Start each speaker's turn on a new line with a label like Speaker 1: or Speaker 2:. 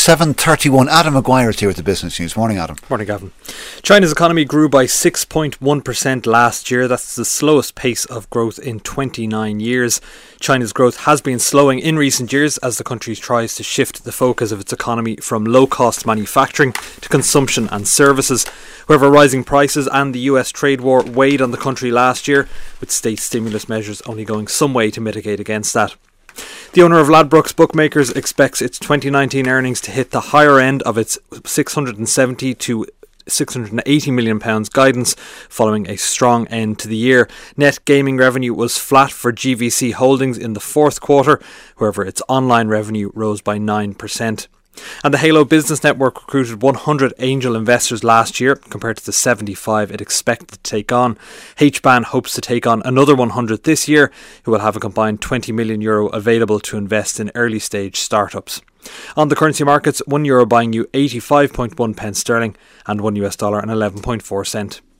Speaker 1: 7:31. Adam Maguire is here with the Business News. Morning, Adam.
Speaker 2: Morning, Gavin. China's economy grew by 6.1% last year. That's the slowest pace of growth in 29 years. China's growth has been slowing in recent years as the country tries to shift the focus of its economy from low-cost manufacturing to consumption and services. However, rising prices and the US trade war weighed on the country last year, with state stimulus measures only going some way to mitigate against that. The owner of Ladbrokes Bookmakers expects its 2019 earnings to hit the higher end of its £670 to £680 million guidance following a strong end to the year. Net gaming revenue was flat for GVC Holdings in the fourth quarter. However, its online revenue rose by 9%. And the Halo Business Network recruited 100 angel investors last year compared to the 75 it expected to take on. HBAN hopes to take on another 100 this year, who will have a combined €20 million available to invest in early stage startups. On the currency markets, €1 buying you 85.1 pence sterling and $1 and 11.4 cents.